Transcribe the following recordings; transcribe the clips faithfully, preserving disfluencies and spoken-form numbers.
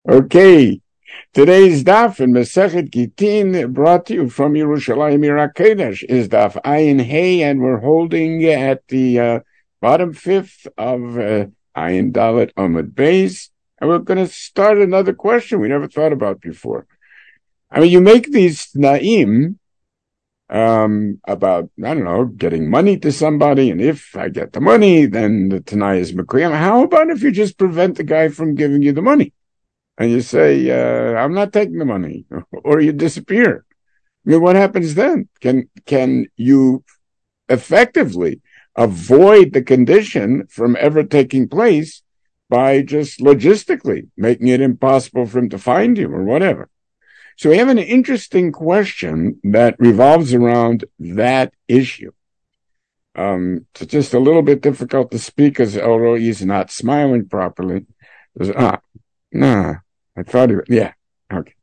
Okay, today's daf in Masechet Gitin, brought to you from Yerushalayim Ira Kodesh, is daf Ayin Hey, and we're holding at the uh, bottom fifth of uh, Ayin Dalet Amud Beis, and we're going to start another question we never thought about before. I mean, you make these naim um, about, I don't know, getting money to somebody, and if I get the money, then the Tanai is Mekuyam. How about if you just prevent the guy from giving you the money? And you say, uh, I'm not taking the money, or you disappear. I mean, what happens then? Can can you effectively avoid the condition from ever taking place by just logistically making it impossible for him to find you or whatever? So we have an interesting question that revolves around that issue. Um, it's just a little bit difficult to speak as Elroy is not smiling properly. There's, ah, nah. I thought he, yeah, okay.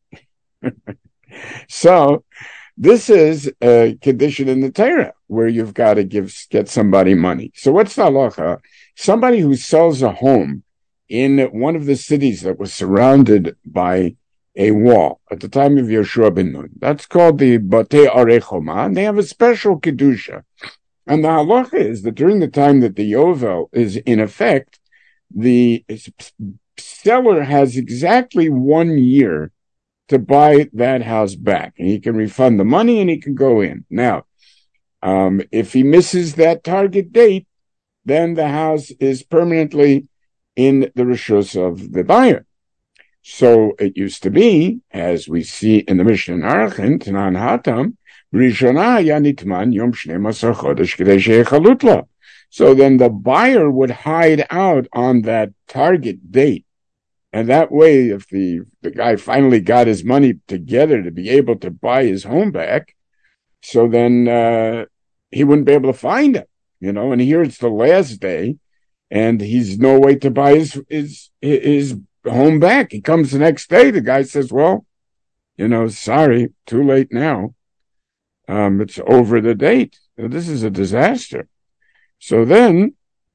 So this is a condition in the Torah where you've got to give get somebody money. So what's the halacha? Somebody who sells a home in one of the cities that was surrounded by a wall at the time of Yeshua ben Nun. That's called the Batei Arechoma, and they have a special kedusha. And the halacha is that during the time that the Yovel is in effect, the seller has exactly one year to buy that house back, and he can refund the money and he can go in. Now, um, if he misses that target date, then the house is permanently in the reshus of the buyer. So it used to be, as we see in the Mishnah in Arachin, Tanan Hatam, Rishona Yanitman Yom Shnei Asar Chodesh Kedei Sheyechalut Lo. So then the buyer would hide out on that target date. And that way, if the, the guy finally got his money together to be able to buy his home back, so then uh, he wouldn't be able to find it, you know. And here it's the last day, and he's no way to buy his his his home back. He comes the next day. The guy says, "Well, you know, sorry, too late now. Um, it's over the date. This is a disaster." So then,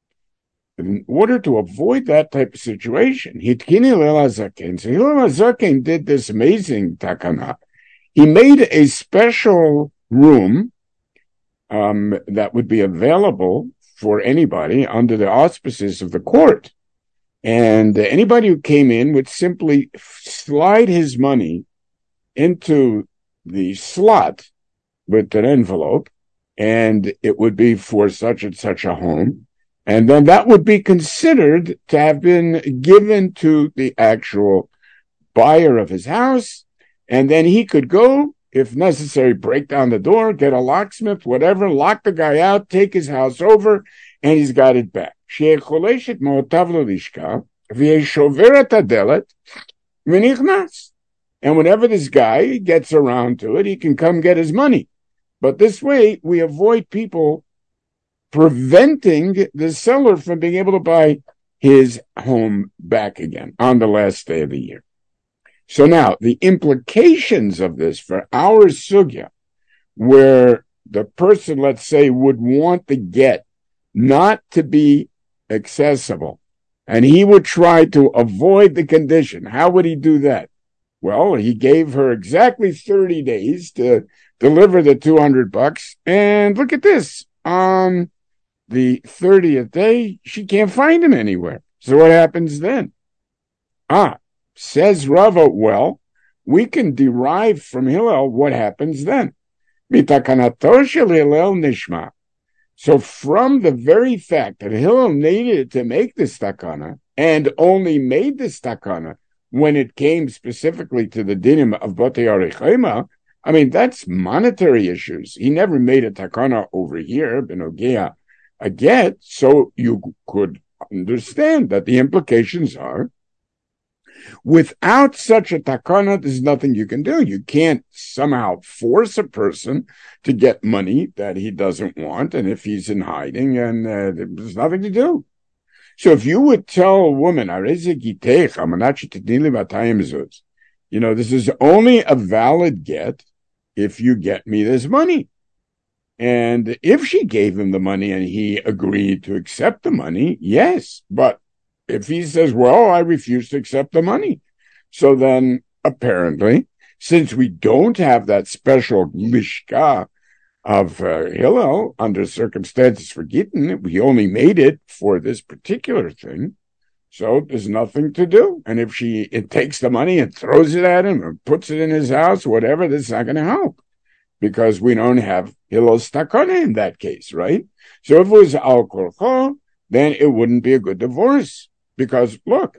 in order to avoid that type of situation, Hitkini Hillel HaZaken. So Hillel HaZaken did this amazing takana. He made a special room um, that would be available for anybody under the auspices of the court. And anybody who came in would simply slide his money into the slot with an envelope, and it would be for such and such a home. And then that would be considered to have been given to the actual buyer of his house. And then he could go, if necessary, break down the door, get a locksmith, whatever, lock the guy out, take his house over, and he's got it back. And whenever this guy gets around to it, he can come get his money. But this way, we avoid people preventing the seller from being able to buy his home back again on the last day of the year. So now, the implications of this for our sugya, where the person, let's say, would want the get not to be accessible, and he would try to avoid the condition. How would he do that? Well, he gave her exactly thirty days to deliver the two hundred bucks, and look at this. Um, the thirtieth day, she can't find him anywhere. So what happens then? Ah, says Rava, well, we can derive from Hillel what happens then. Mitakanato shel Hillel nishma. So from the very fact that Hillel needed to make this takana, and only made this takana when it came specifically to the dinim of Batei Arechoma, I mean, that's monetary issues. He never made a takana over here, benogea a get, so you could understand that the implications are, without such a takana, there's nothing you can do. You can't somehow force a person to get money that he doesn't want, and if he's in hiding, and uh, there's nothing to do. So if you would tell a woman, you know, this is only a valid get if you get me this money. And if she gave him the money and he agreed to accept the money, yes. But if he says, well, I refuse to accept the money, So then, apparently, since we don't have that special lishka of uh, Hillel under circumstances for Gittin, we only made it for this particular thing. So there's nothing to do. And if she it takes the money and throws it at him or puts it in his house, whatever, that's not going to help because we don't have Hillel's takana in that case, right? So if it was al korcho, then it wouldn't be a good divorce. Because look,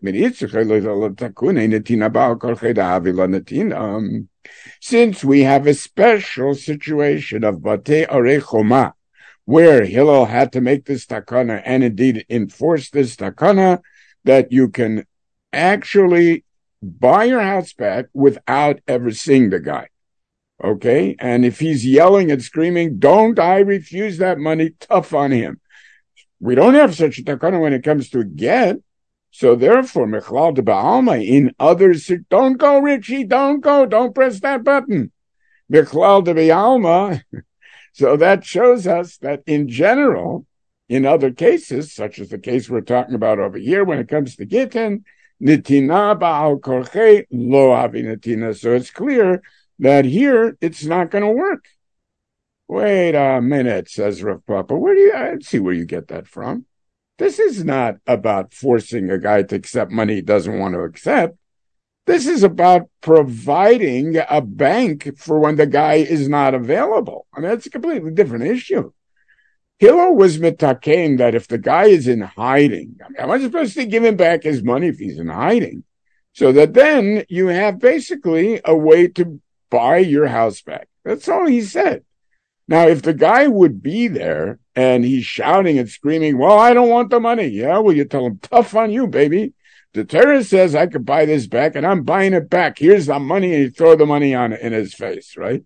um, since we have a special situation of Batei Arei Choma, where Hillel had to make this takana and indeed enforce this takana, that you can actually buy your house back without ever seeing the guy. Okay? And if he's yelling and screaming, don't I refuse that money, tough on him. We don't have such a takana when it comes to a get. So therefore, Mechlal de Ba'alma, in others, don't go, Richie, don't go, don't press that button. Mechlal de Ba'alma, so that shows us that in general, in other cases, such as the case we're talking about over here, when it comes to Gittin, Nitina Ba'al Korche, Lo Avi Nitina. So it's clear that here, it's not going to work. Wait a minute, says Rav Papa. Where do you, I see where you get that from. This is not about forcing a guy to accept money he doesn't want to accept. This is about providing a bank for when the guy is not available. I mean, that's a completely different issue. Hillel was mitakein that if the guy is in hiding, I mean, am I supposed to give him back his money if he's in hiding? So that then you have basically a way to buy your house back. That's all he said. Now, if the guy would be there and he's shouting and screaming, well, I don't want the money. Yeah, well, you tell him, tough on you, baby. The Torah says I could buy this back and I'm buying it back. Here's the money, and you throw the money on in his face, right?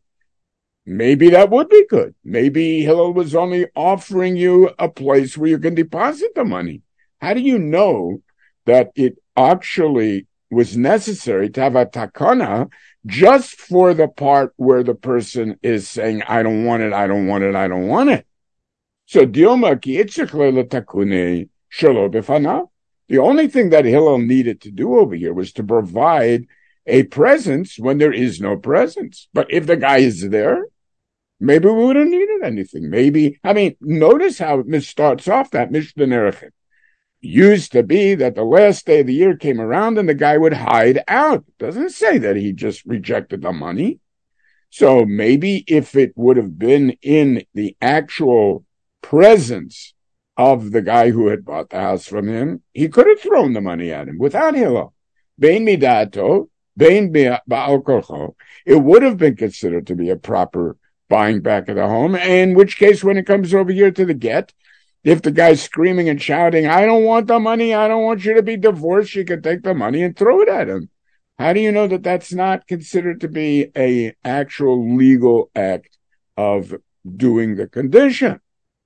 Maybe that would be good. Maybe Hillel was only offering you a place where you can deposit the money. How do you know that it actually was necessary to have a takana just for the part where the person is saying, I don't want it, I don't want it, I don't want it? So, Dilma ki itzichle takune shelo b'fanav. The only thing that Hillel needed to do over here was to provide a presence when there is no presence. But if the guy is there, maybe we wouldn't have needed anything. Maybe, I mean, notice how it starts off that Mishnah Nerechet. Used to be that the last day of the year came around and the guy would hide out. It doesn't say that he just rejected the money. So maybe if it would have been in the actual presence of the guy who had bought the house from him, he could have thrown the money at him without Hillel. Bein midato, bein ba'al korcho. It would have been considered to be a proper buying back of the home. In which case, when it comes over here to the get, if the guy's screaming and shouting, I don't want the money, I don't want you to be divorced, you can take the money and throw it at him. How do you know that that's not considered to be a actual legal act of doing the condition?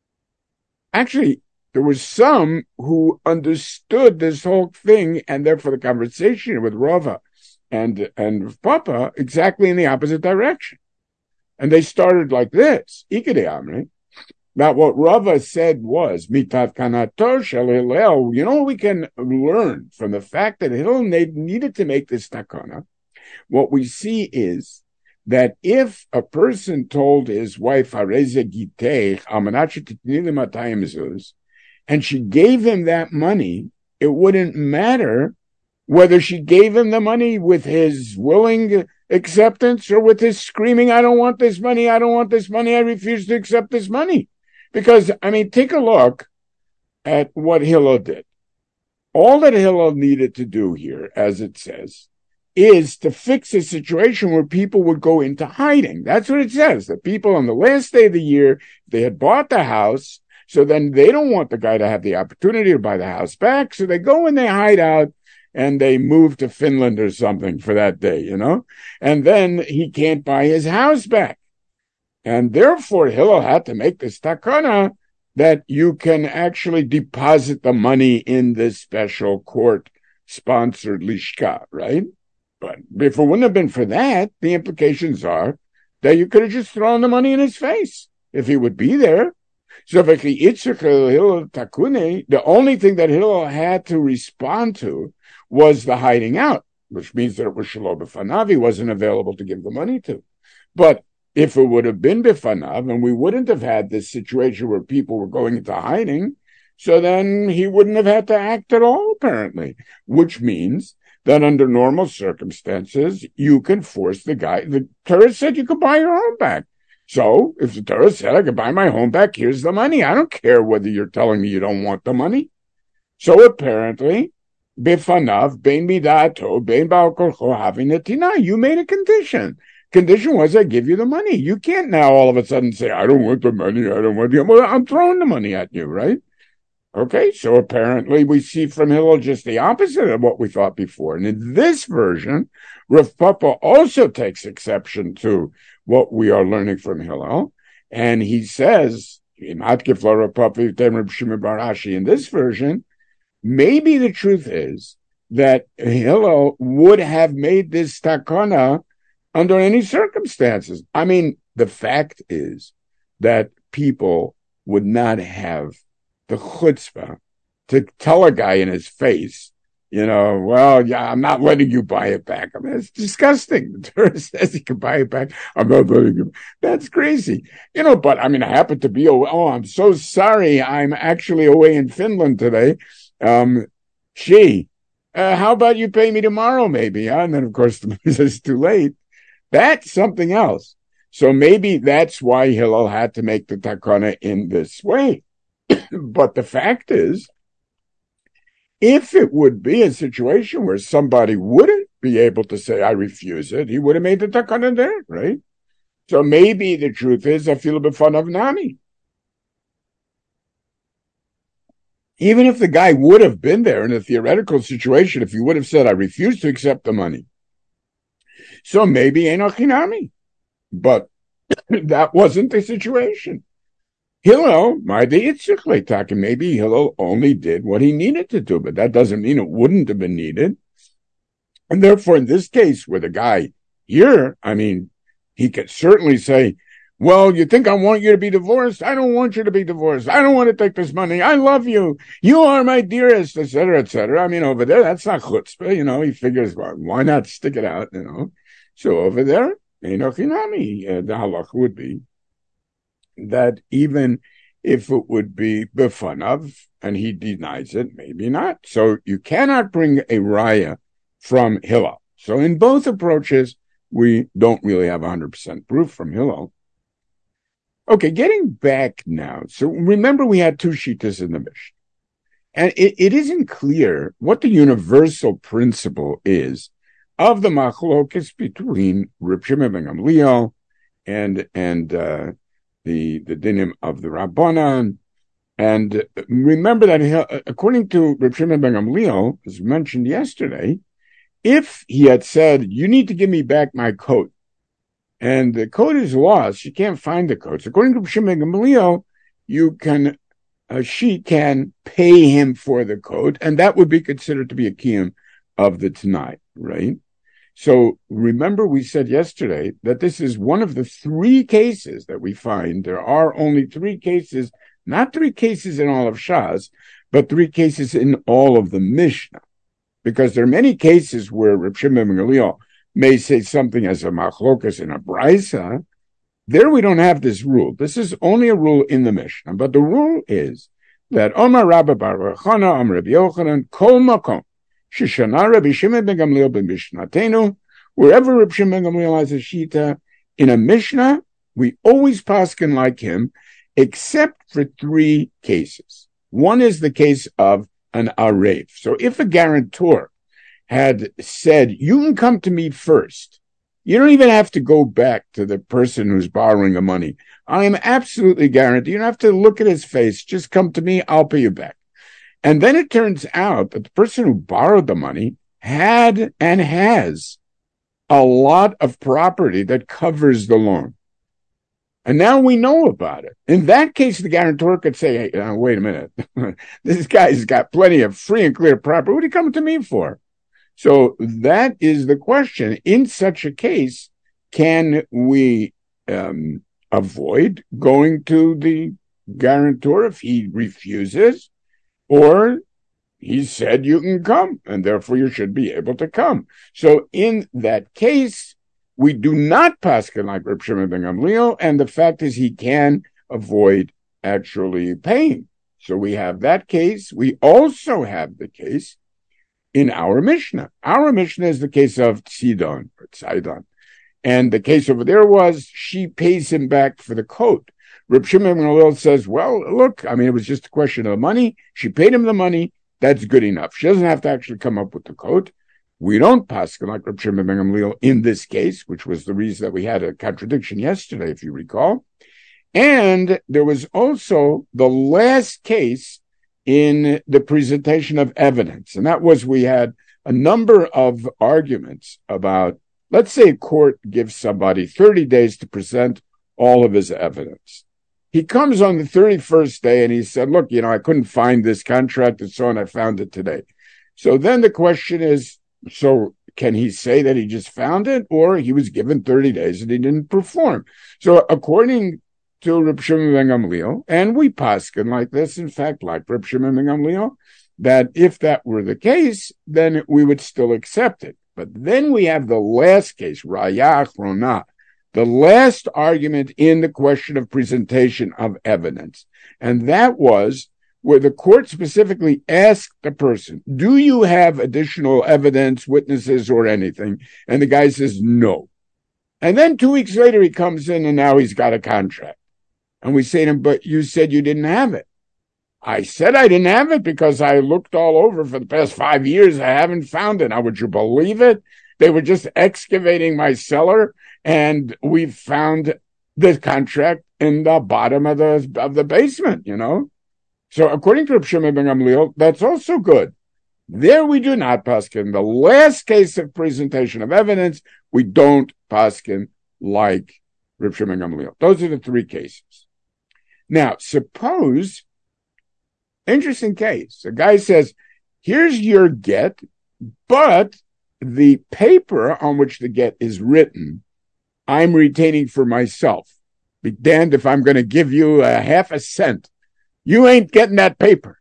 Actually, there was some who understood this whole thing, and therefore the conversation with Rava and, and Papa exactly in the opposite direction. And they started like this. Ikede Amri. Now, what Rava said was, Mitat Kanato Shel Hillel, you know what we can learn from the fact that Hillel needed to make this takana? What we see is that if a person told his wife, Hareze Gitech, Amanach Titnili Matayim Zuz, and she gave him that money, it wouldn't matter whether she gave him the money with his willing acceptance or with his screaming, I don't want this money, I don't want this money, I refuse to accept this money. Because, I mean, take a look at what Hillel did. All that Hillel needed to do here, as it says, is to fix a situation where people would go into hiding. That's what it says. The people on the last day of the year, they had bought the house, so then they don't want the guy to have the opportunity to buy the house back, so they go and they hide out, and they move to Finland or something for that day, you know? And then he can't buy his house back. And therefore, Hillel had to make this takana that you can actually deposit the money in this special court-sponsored lishka, right? But if it wouldn't have been for that, the implications are that you could have just thrown the money in his face if he would be there. So the only thing that Hillel had to respond to was the hiding out. which means that it was shelo b'fanav. He wasn't available to give the money to. But if it would have been b'fanav, and we wouldn't have had this situation where people were going into hiding, so then he wouldn't have had to act at all, apparently, which means that under normal circumstances, you can force the guy. The Torah said you could buy your home back. So if the Torah said I could buy my home back, here's the money. I don't care whether you're telling me you don't want the money. So apparently, b'fanav, bein midato, bein ba'al korcho, having netina. You made a condition. Condition was I give you the money. You can't now all of a sudden say, I don't want the money, I don't want the money. Well, I'm throwing the money at you, right? Okay, so apparently we see from Hillel just the opposite of what we thought before. And in this version, Rav Papa also takes exception to what we are learning from Hillel. And he says, in this version, maybe the truth is that Hillel would have made this takana under any circumstances. I mean, the fact is that people would not have the chutzpah to tell a guy in his face, you know, well, yeah, I'm not letting you buy it back. I mean, it's disgusting. The Torah says he can buy it back. I'm not letting you. That's crazy. You know, but I mean, I happen to be, away. Oh, I'm so sorry. I'm actually away in Finland today. Um, gee, uh, how about you pay me tomorrow, maybe? Huh? And then, of course, the money says it's too late. That's something else. So maybe that's why Hillel had to make the takana in this way. But the fact is, if it would be a situation where somebody wouldn't be able to say, I refuse it, he would have made the takana there, right? So maybe the truth is, I feel a bit fun of Nami. Even if the guy would have been there in a theoretical situation, if he would have said, I refuse to accept the money. So maybe Enochinami. But that wasn't the situation. Hillel, maybe Hillel only did what he needed to do, but that doesn't mean it wouldn't have been needed. And therefore, in this case, where the guy here, I mean, he could certainly say, well, you think I want you to be divorced? I don't want you to be divorced. I don't want to take this money. I love you. You are my dearest, et cetera, et cetera. I mean, over there, that's not chutzpah, you know. He figures, well, why not stick it out, you know? So over there, Enochinami, uh, the halach would be that even if it would be b'fanav, and he denies it, maybe not. So you cannot bring a raya from Hillel. So in both approaches, we don't really have one hundred percent proof from Hillel. Okay, getting back now. So remember we had two shittas in the Mishnah. And it, it isn't clear what the universal principle is of the machlokes between Reb Shimon ben Gamliel and, and, uh, the, the dinim of the Rabbanan. And remember that according to Reb Shimon ben Gamliel, as mentioned yesterday, if he had said, you need to give me back my coat, and the coat is lost, you can't find the coat. So according to Reb Shimon ben Gamliel, you can, uh, she can pay him for the coat, and that would be considered to be a kiyum of the Tanai, right? So remember we said yesterday that this is one of the three cases that we find. There are only three cases, not three cases in all of Shas, but three cases in all of the Mishnah. Because there are many cases where Reb Shimon ben Gamliel may say something as a machlokas in a brisa. There we don't have this rule. This is only a rule in the Mishnah. But the rule is that Omar Rabba bar Chana, Omar Rabbi Yochanan, Kol Makom, Shishana Rabbi Shimon ben Gamliel ben Mishnatenu, wherever Rabbi Shimon ben Gamliel has a shita, in a Mishnah, we always paskin like him, except for three cases. One is the case of an arev. So if a guarantor had said, you can come to me first, you don't even have to go back to the person who's borrowing the money. I am absolutely guaranteed. You don't have to look at his face. Just come to me. I'll pay you back. And then it turns out that the person who borrowed the money had and has a lot of property that covers the loan. And now we know about it. In that case, the guarantor could say, hey, uh, wait a minute. This guy's got plenty of free and clear property. What are you coming to me for? So that is the question. In such a case, can we um, avoid going to the guarantor if he refuses? Or he said you can come, and therefore you should be able to come. So in that case, we do not paskin like Reb Shimon ben Gamliel, and the fact is he can avoid actually paying. So we have that case. We also have the case in our Mishnah. Our Mishnah is the case of Tzidon, or Tzidon. And the case over there was she pays him back for the coat. Reb Shimon ben Gamliel says, well, look, I mean, it was just a question of money. She paid him the money. That's good enough. She doesn't have to actually come up with the coat. We don't paskin like Reb Shimon ben Gamliel in this case, which was the reason that we had a contradiction yesterday, if you recall. And there was also the last case in the presentation of evidence. And that was, we had a number of arguments about, let's say a court gives somebody thirty days to present all of his evidence. He comes on the thirty-first day and he said, look, you know, I couldn't find this contract and so on. I found it today. So then the question is, so can he say that he just found it, or he was given thirty days and he didn't perform? So according to Reb Shimon ben Gamliel, and we paskin like this, in fact, like Reb Shimon ben Gamliel, that if that were the case, then we would still accept it. But then we have the last case, Raya Achrona, the last argument in the question of presentation of evidence. And that was where the court specifically asked the person, do you have additional evidence, witnesses, or anything? And the guy says, no. And then two weeks later, he comes in and now he's got a contract. And we say to him, but you said you didn't have it. I said I didn't have it because I looked all over for the past five years. I haven't found it. Now, would you believe it? They were just excavating my cellar, and we found the contract in the bottom of the of the basement, you know? So according to Reb Shimon ben Gamliel, that's also good. There we do not paskin. The last case of presentation of evidence, we don't paskin like Reb Shimon ben Gamliel. Those are the three cases. Now, suppose, interesting case, a guy says, here's your get, but the paper on which the get is written, I'm retaining for myself. Be damned if I'm going to give you a half a cent. You ain't getting that paper.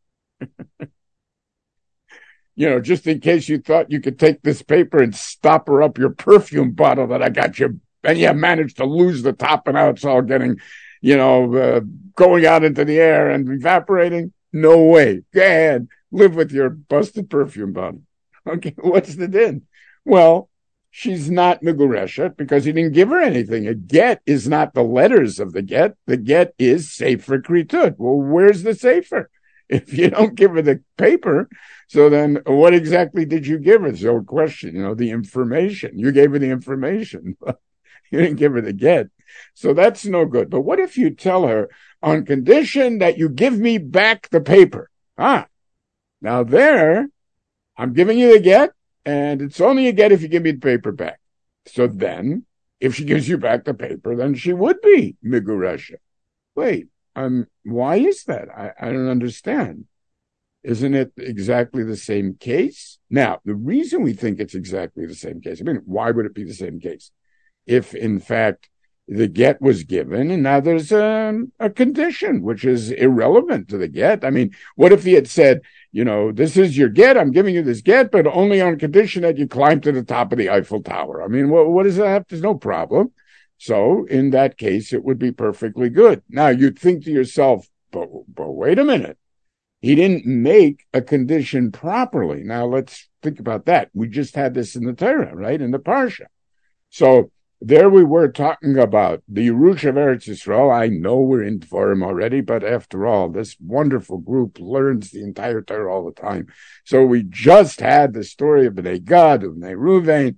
You know, just in case you thought you could take this paper and stopper up your perfume bottle that I got you, and you managed to lose the top, and now it's all getting, you know, uh, going out into the air and evaporating. No way. Go ahead. Live with your busted perfume bottle. Okay, what's the din? Well, she's not Megureshet because he didn't give her anything. A get is not the letters of the get. The get is Sefer Kritut. Well, where's the Sefer? If you don't give her the paper, so then what exactly did you give her? So question, you know, the information. You gave her the information. You didn't give her the get. So that's no good. But what if you tell her, on condition that you give me back the paper? Ah, now there, I'm giving you the get, and it's only a get if you give me the paper back. So then, if she gives you back the paper, then she would be Meguresha. Wait, um, why is that? I, I don't understand. Isn't it exactly the same case? Now, the reason we think it's exactly the same case, I mean, why would it be the same case? If, in fact, the get was given, and now there's a, a condition which is irrelevant to the get. I mean, what if he had said, you know, this is your get, I'm giving you this get, but only on condition that you climb to the top of the Eiffel Tower? I mean, what, what does that have? There's no problem. So in that case, it would be perfectly good. Now, you'd think to yourself, but, but wait a minute. He didn't make a condition properly. Now, let's think about that. We just had this in the Torah, right, in the Parsha. So there we were talking about the Yerusha of Eretz Yisrael. I know we're in Dvarim already, but after all, this wonderful group learns the entire Torah all the time. So we just had the story of Bnei Gad, of Bnei Ruvain,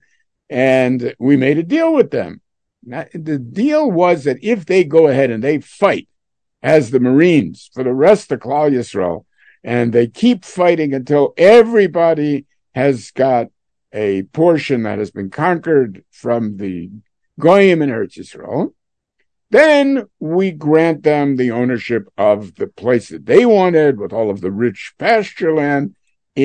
and we made a deal with them. Now, the deal was that if they go ahead and they fight as the Marines for the rest of Klal Yisrael, and they keep fighting until everybody has got a portion that has been conquered from the Goyim in Eretz Yisrael, then we grant them the ownership of the place that they wanted with all of the rich pasture land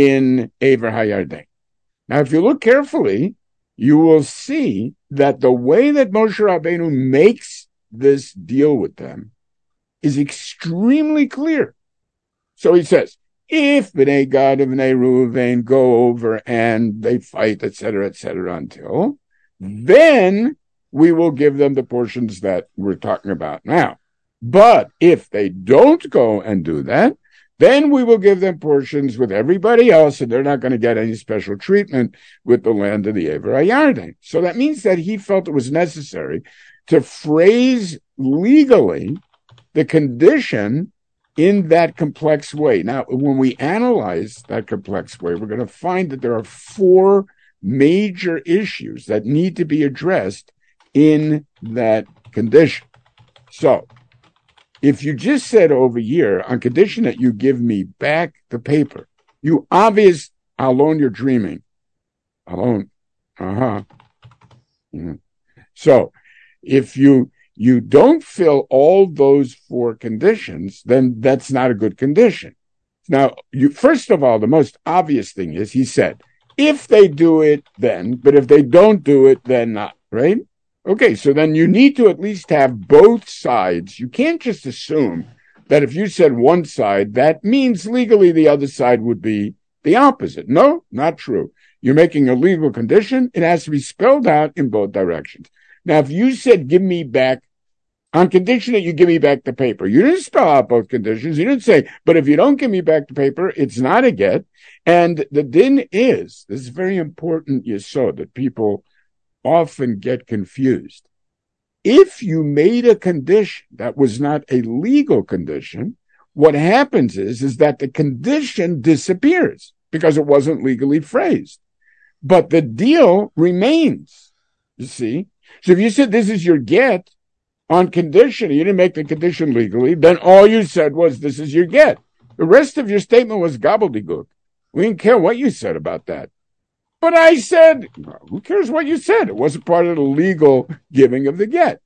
in Ever HaYarden. Now, if you look carefully, you will see that the way that Moshe Rabbeinu makes this deal with them is extremely clear. So he says, If Bnei Gad and Bnei Reuven go over and they fight, et cetera, et cetera, until then we will give them the portions that we're talking about now. But if they don't go and do that, then we will give them portions with everybody else, and they're not going to get any special treatment with the land of the Ever HaYarden. So that means that he felt it was necessary to phrase legally the condition in that complex way. Now, when we analyze that complex way, we're going to find that there are four major issues that need to be addressed in that condition. So, if you just said over here, on condition that you give me back the paper, you obvious, Alon, you're dreaming. Alon, uh-huh. Mm-hmm. So, if you you don't fill all those four conditions, then that's not a good condition. Now, you first of all, the most obvious thing is, he said, if they do it, then, but if they don't do it, then not, right? Okay, so then you need to at least have both sides. You can't just assume that if you said one side, that means legally the other side would be the opposite. No, not true. You're making a legal condition. It has to be spelled out in both directions. Now, if you said, give me back, on condition that you give me back the paper, you didn't spell out both conditions. You didn't say, but if you don't give me back the paper, it's not a get. And the din is, this is very important, you saw that people often get confused. If you made a condition that was not a legal condition, what happens is, is that the condition disappears because it wasn't legally phrased. But the deal remains, you see. So if you said this is your get on condition, you didn't make the condition legally, then all you said was this is your get. The rest of your statement was gobbledygook. We didn't care what you said about that. But I said, who cares what you said? It wasn't part of the legal giving of the get.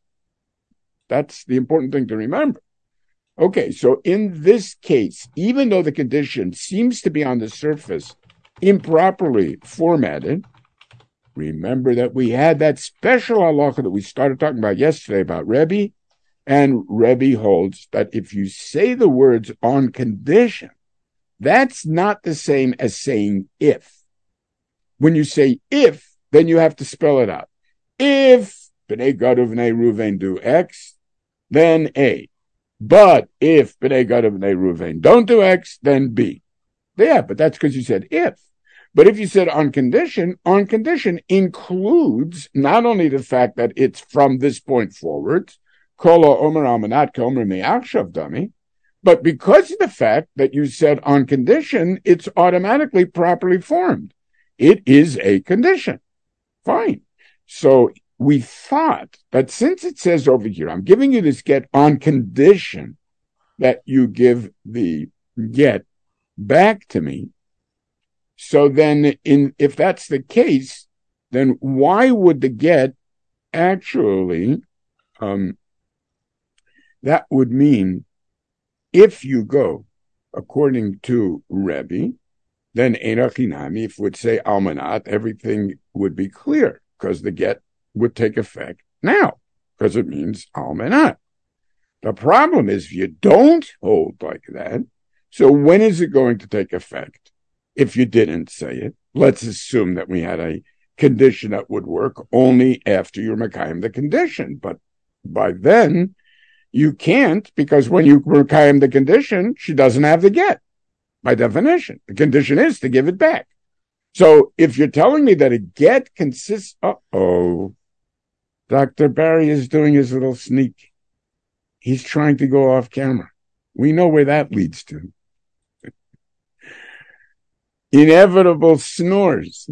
That's the important thing to remember. Okay, so in this case, even though the condition seems to be on the surface improperly formatted, remember that we had that special halacha that we started talking about yesterday about Rebbe, and Rebbe holds that if you say the words on condition, that's not the same as saying if. When you say if, then you have to spell it out. If Bnei Gad and Bnei Reuven do X, then A. But if Bnei Gad and Bnei Reuven don't do X, then B. Yeah, but that's because you said if. But if you said on condition, on condition includes not only the fact that it's from this point forward, Kolo Omer Almanat Omer Me'achshav Dami, but because of the fact that you said on condition, it's automatically properly formed. It is a condition. Fine. So we thought that since it says over here, I'm giving you this get on condition that you give the get back to me. So then in, if that's the case, then why would the get actually, um, that would mean if you go according to Rebbe, then Einachinami, if it would say Almanat, everything would be clear because the get would take effect now because it means Almanat. The problem is if you don't hold like that, so when is it going to take effect? If you didn't say it, let's assume that we had a condition that would work only after you're Mekayim the condition. But by then, you can't because when you Mekayim the condition, she doesn't have the get. By definition, the condition is to give it back. So if you're telling me that a get consists, uh-oh, Doctor Barry is doing his little sneak. He's trying to go off camera. We know where that leads to. Inevitable snores.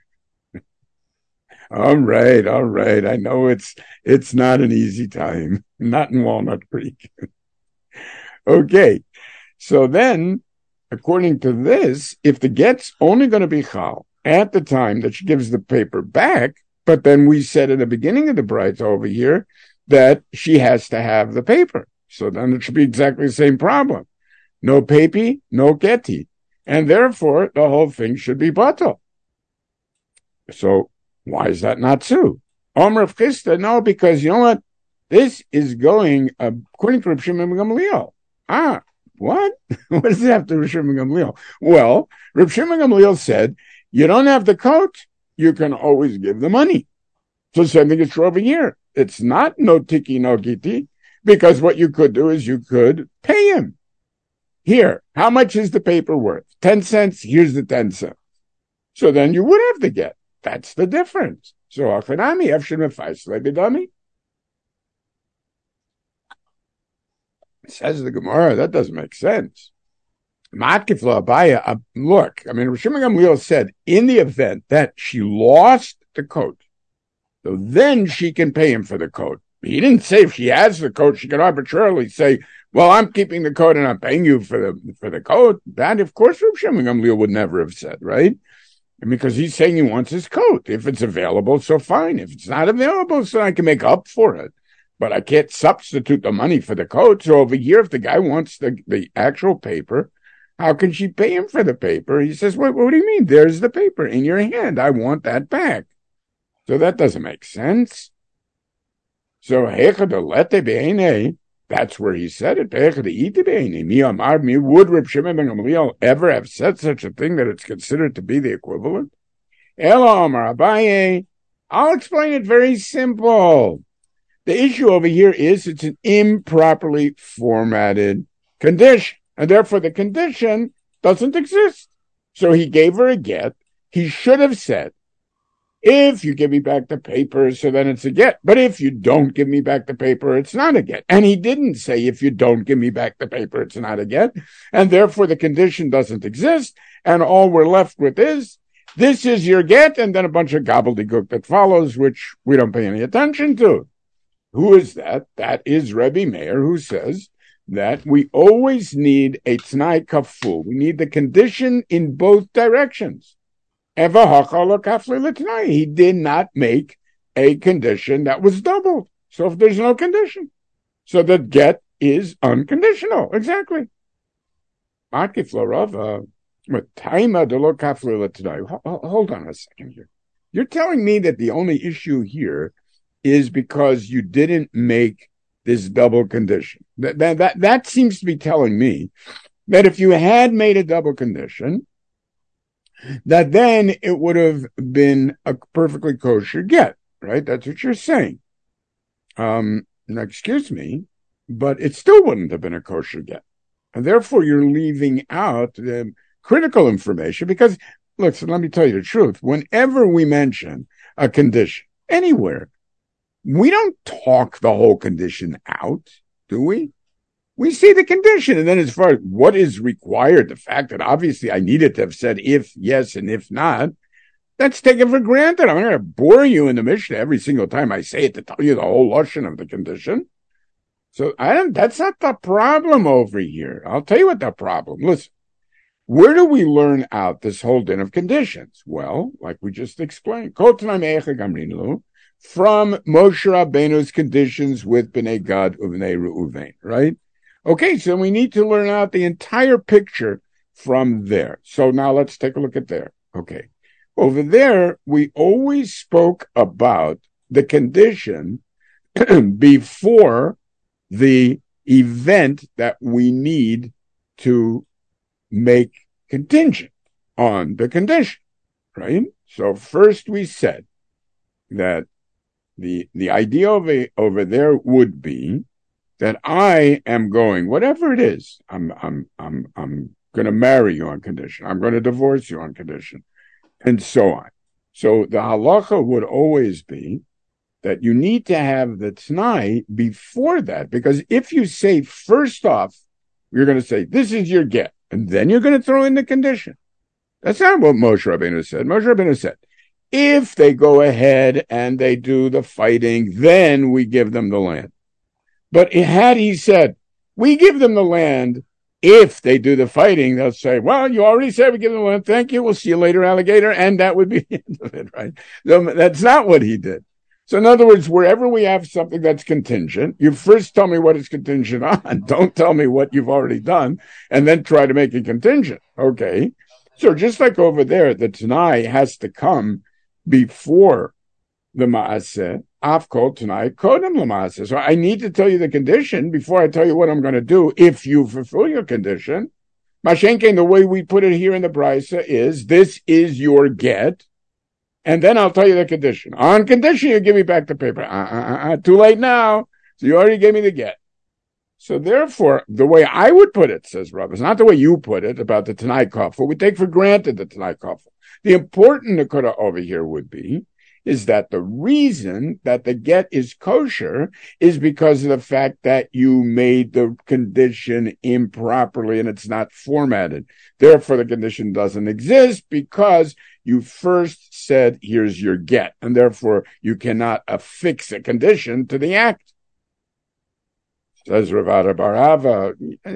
All right, all right. I know it's it's not an easy time. Not in Walnut Creek. Okay, so then, according to this, if the get's only going to be chal at the time that she gives the paper back, but then we said at the beginning of the bride over here that she has to have the paper. So then it should be exactly the same problem. No papi, no geti. And therefore, the whole thing should be batal. So why is that not true? Omer of Chisda, no, because you know what? This is going, uh, according to Reb Shimon ben Gamliel. Ah, What? What does it have to do with Shimon Gamliel? Well, Reb Shimon Gamliel said, you don't have the coat, you can always give the money. So same thing is true over here. It's not no tiki no giti, because what you could do is you could pay him. Here, how much is the paper worth? Ten cents, here's the ten cents. So then you would have to get. That's the difference. So Achanami, Efshin Mefais, Lebidami. Says the Gemara, that doesn't make sense. Matkifla Abaya, look, I mean, Rishon Gamliel said, in the event that she lost the coat, so then she can pay him for the coat. He didn't say if she has the coat, she can arbitrarily say, well, I'm keeping the coat and I'm paying you for the for the coat. That, of course, Rishon Gamliel would never have said, right? And because he's saying he wants his coat. If it's available, so fine. If it's not available, so I can make up for it. But I can't substitute the money for the coat. So over here, if the guy wants the, the actual paper, how can she pay him for the paper? He says, what, what do you mean? There's the paper in your hand. I want that back. So that doesn't make sense. So, that's where he said it. Would Reb Shimon ben Gamliel ever have said such a thing that it's considered to be the equivalent? I'll explain it very simple. The issue over here is it's an improperly formatted condition, and therefore the condition doesn't exist. So he gave her a get. He should have said, if you give me back the paper, so then it's a get. But if you don't give me back the paper, it's not a get. And he didn't say, if you don't give me back the paper, it's not a get. And therefore the condition doesn't exist. And all we're left with is, this is your get, and then a bunch of gobbledygook that follows, which we don't pay any attention to. Who is that? That is Rebbe Meir, who says that we always need a t'nai kaful. We need the condition in both directions. He did not make a condition that was doubled. So if there's no condition, so the get is unconditional. Exactly. Hold on a second here. You're telling me that the only issue here is because you didn't make this double condition. That, that, that, that seems to be telling me that if you had made a double condition, that then it would have been a perfectly kosher get, right? That's what you're saying. Um, now, excuse me, but it still wouldn't have been a kosher get. And therefore, you're leaving out the critical information because, look, so let me tell you the truth. Whenever we mention a condition anywhere, we don't talk the whole condition out, do we? We see the condition, and then as far as what is required, the fact that obviously I needed to have said if yes and if not, that's taken for granted. I'm not going to bore you in the Mishnah every single time I say it to tell you the whole lashon of the condition. So I don't, that's not the problem over here. I'll tell you what the problem. Listen, where do we learn out this whole din of conditions? Well, like we just explained, from Moshe Rabbeinu's conditions with Bnei Gad Uvnei Reuven, right? Okay, so we need to learn out the entire picture from there. So now let's take a look at there. Okay. Over there, we always spoke about the condition before the event that we need to make contingent on the condition, right? So first we said that the the idea over, over there would be that I am going, whatever it is, I'm I'm I'm I'm going to marry you on condition. I'm going to divorce you on condition, and so on. So the halacha would always be that you need to have the t'nai before that, because if you say first off, you're going to say, this is your get, and then you're going to throw in the condition. That's not what Moshe Rabbeinu said. Moshe Rabbeinu said, if they go ahead and they do the fighting, then we give them the land. But had he said, we give them the land if they do the fighting, they'll say, well, you already said we give them the land. Thank you. We'll see you later, alligator. And that would be the end of it, right? So that's not what he did. So in other words, wherever we have something that's contingent, you first tell me what it's contingent on. Don't tell me what you've already done and then try to make it contingent. Okay. So just like over there, the t'nai has to come before the ma'aseh, afkol tonight kodem lamasa. So I need to tell you the condition before I tell you what I'm going to do if you fulfill your condition. Mashenkin, the way we put it here in the Brisa is, this is your get, and then I'll tell you the condition. On condition, you give me back the paper. Uh, uh, uh, too late now. So you already gave me the get. So therefore, the way I would put it, says Rav, is not the way you put it about the Tanai Kafel. We take for granted the Tanai Kafel. The important Nakuda over here would be, is that the reason that the get is kosher is because of the fact that you made the condition improperly and it's not formatted. Therefore, the condition doesn't exist because you first said, here's your get, and therefore you cannot affix a condition to the act. Says Ravada Barava,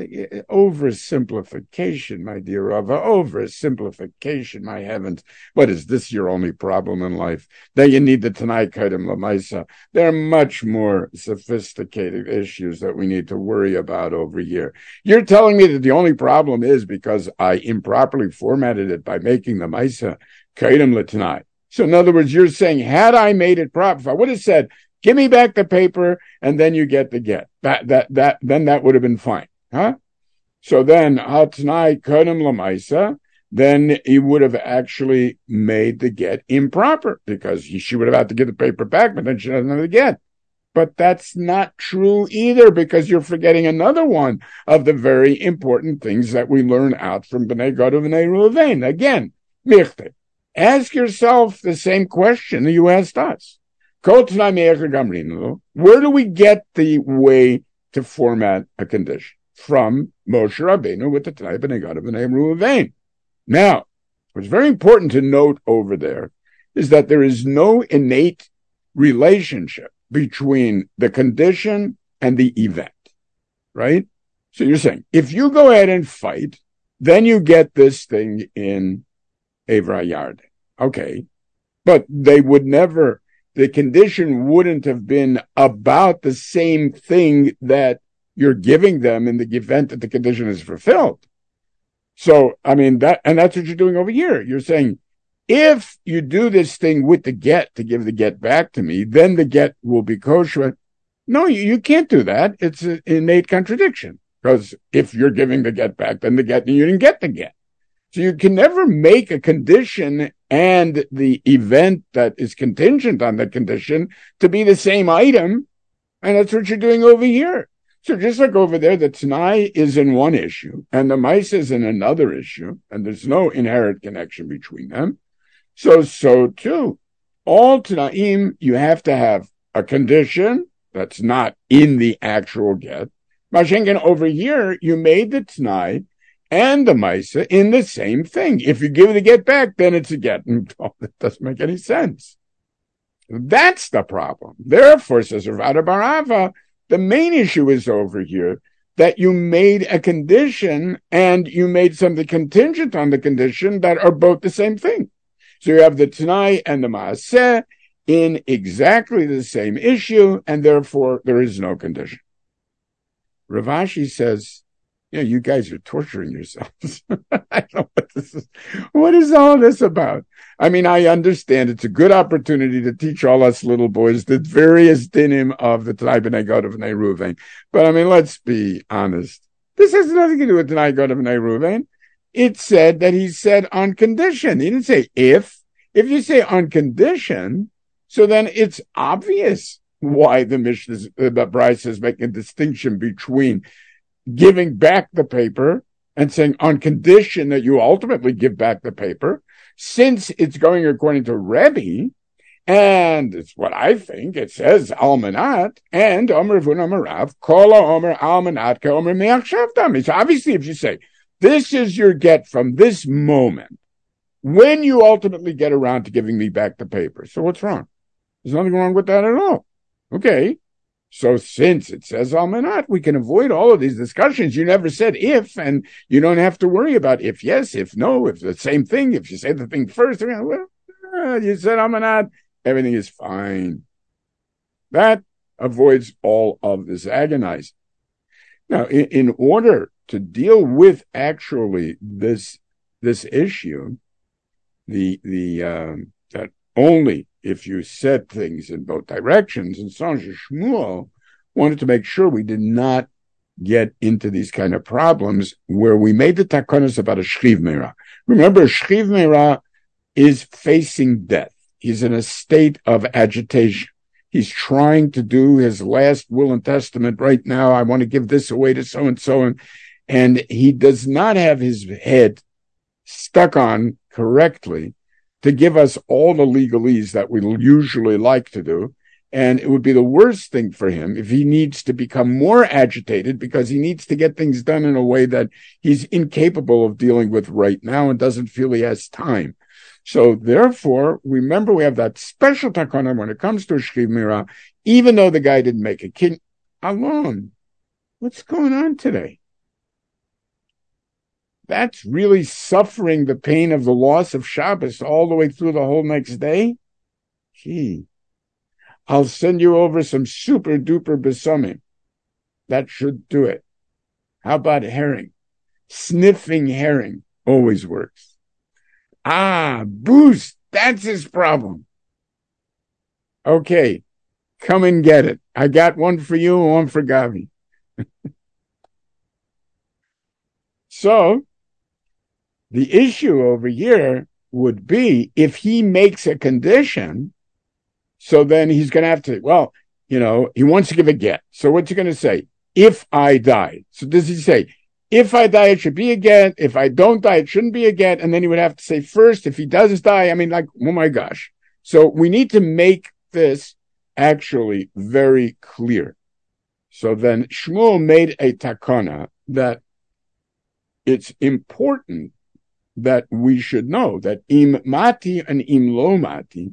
oversimplification, my dear Rava, oversimplification, my heavens. What is this your only problem in life? Then you need the Tanai Kaidim Lamaisa. There are much more sophisticated issues that we need to worry about over here. You're telling me that the only problem is because I improperly formatted it by making the Maisa Kaidim Latanai. So in other words, you're saying, had I made it proper, if I would have said, give me back the paper, and then you get the get. That that that then that would have been fine, huh? So then Hatnai Kodem Lamaisa, then he would have actually made the get improper because he, she would have had to give the paper back, but then she doesn't have the get. But that's not true either, because you're forgetting another one of the very important things that we learn out from Bnei Gad and Bnei Reuven. Again, Michte, ask yourself the same question that you asked us. Where do we get the way to format a condition? From Moshe Rabbeinu with the Tanai Bnei Gad and Bnei Reuven. Now, what's very important to note over there is that there is no innate relationship between the condition and the event, right? So you're saying, if you go ahead and fight, then you get this thing in Evra Yarden. Okay. But they would never... the condition wouldn't have been about the same thing that you're giving them in the event that the condition is fulfilled. So, I mean, that, and that's what you're doing over here. You're saying, if you do this thing with the get to give the get back to me, then the get will be kosher. No, you, you can't do that. It's an innate contradiction, because if you're giving the get back, then the get, you didn't get the get. So you can never make a condition and the event that is contingent on the condition to be the same item. And that's what you're doing over here. So just like over there, the Tanai is in one issue and the Maisa is in another issue, and there's no inherent connection between them. So, so too, all Tanaim, you have to have a condition that's not in the actual get. Mashenkin, over here, you made the Tanai and the Maisa in the same thing. If you give the get back, then it's a get. And oh, that doesn't make any sense. That's the problem. Therefore, says Ravada Barava, the main issue is over here that you made a condition and you made something contingent on the condition that are both the same thing. So you have the Tanai and the Maaseh in exactly the same issue, and therefore there is no condition. Rav Ashi says, yeah, you guys are torturing yourselves. I don't know what this is. What is all this about? I mean, I understand it's a good opportunity to teach all us little boys the various dinim of the Tanai Bnei Gad of Bnei Reuven. But I mean, let's be honest. This has nothing to do with Tanai Gad of Bnei Reuven. It said that he said on condition. He didn't say if. If you say on condition, so then it's obvious why the Mishnah, the Brisa is making a distinction between giving back the paper and saying on condition that you ultimately give back the paper, since it's going according to Rebbe, and it's what I think, it says almanat, and Omer Vun Omer Rav, Kola Omer almanat ke Omer me'achshavtam. So obviously if you say, this is your get from this moment, when you ultimately get around to giving me back the paper. So what's wrong? There's nothing wrong with that at all. Okay. So since it says almanat, we can avoid all of these discussions. You never said if, and you don't have to worry about if yes, if no, if the same thing. If you say the thing first, well, you said almanat, everything is fine. That avoids all of this agonizing. Now, in, in order to deal with actually this this issue, the the um, that only if you said things in both directions. And Sanja Shmuel wanted to make sure we did not get into these kind of problems where we made the takanas about a shchiv meira. Remember, a shchiv meira is facing death. He's in a state of agitation. He's trying to do his last will and testament right now. I want to give this away to so-and-so. And, and he does not have his head stuck on correctly to give us all the legalese that we usually like to do. And it would be the worst thing for him if he needs to become more agitated because he needs to get things done in a way that he's incapable of dealing with right now and doesn't feel he has time. So therefore, remember we have that special takana when it comes to shchiv meira, even though the guy didn't make a kid alone. What's going on today? That's really suffering the pain of the loss of Shabbos all the way through the whole next day? Gee. I'll send you over some super duper besomim. That should do it. How about herring? Sniffing herring always works. Ah, boost. That's his problem. Okay. Come and get it. I got one for you and one for Gavi. So, the issue over here would be if he makes a condition, so then he's going to have to, well, you know, he wants to give a get. So what's he going to say? If I die. So does he say, if I die, it should be a get. If I don't die, it shouldn't be a get. And then he would have to say first, if he does die, I mean, like, oh my gosh. So we need to make this actually very clear. So then Shmuel made a takana that it's important that we should know that im mati and im lo mati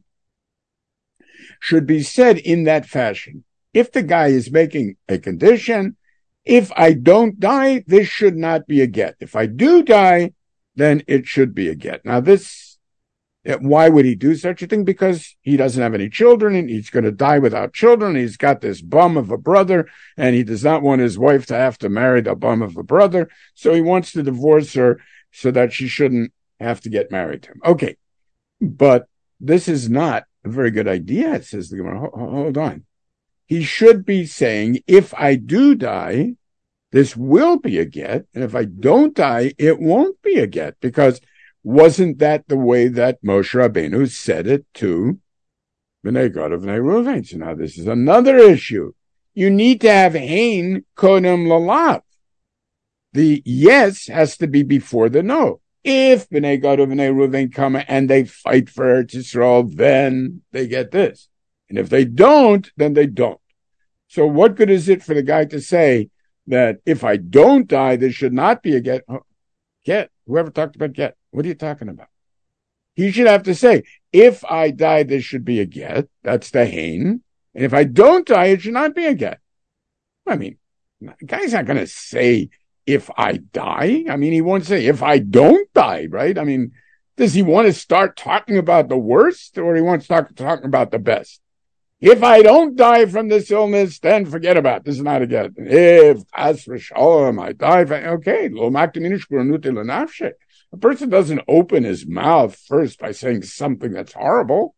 should be said in that fashion. If the guy is making a condition, if I don't die, this should not be a get. If I do die, then it should be a get. Now this, why would he do such a thing? Because he doesn't have any children and he's going to die without children. He's got this bum of a brother and he does not want his wife to have to marry the bum of a brother. So he wants to divorce her so that she shouldn't have to get married to him. Okay. But this is not a very good idea, it says the Gemara. Hold on. He should be saying, if I do die, this will be a get. And if I don't die, it won't be a get. Because wasn't that the way that Moshe Rabbeinu said it to Bnei Gad of Bnei Reuven? So now this is another issue. You need to have hein kodem lalav. The yes has to be before the no. If Bnei Gad of Bnei Reuven come and they fight for Eretz Yisrael, then they get this. And if they don't, then they don't. So what good is it for the guy to say that if I don't die, there should not be a get? Get. Whoever talked about get. What are you talking about? He should have to say, if I die, there should be a get. That's the hein. And if I don't die, it should not be a get. I mean, the guy's not going to say, if I die. I mean, he won't say, if I don't die, right? I mean, does he want to start talking about the worst or he wants to start talking about the best? If I don't die from this illness, then forget about it. This is not a get. If, as for shalom, I die, okay, lo makdiminish granute lenafshe. A person doesn't open his mouth first by saying something that's horrible.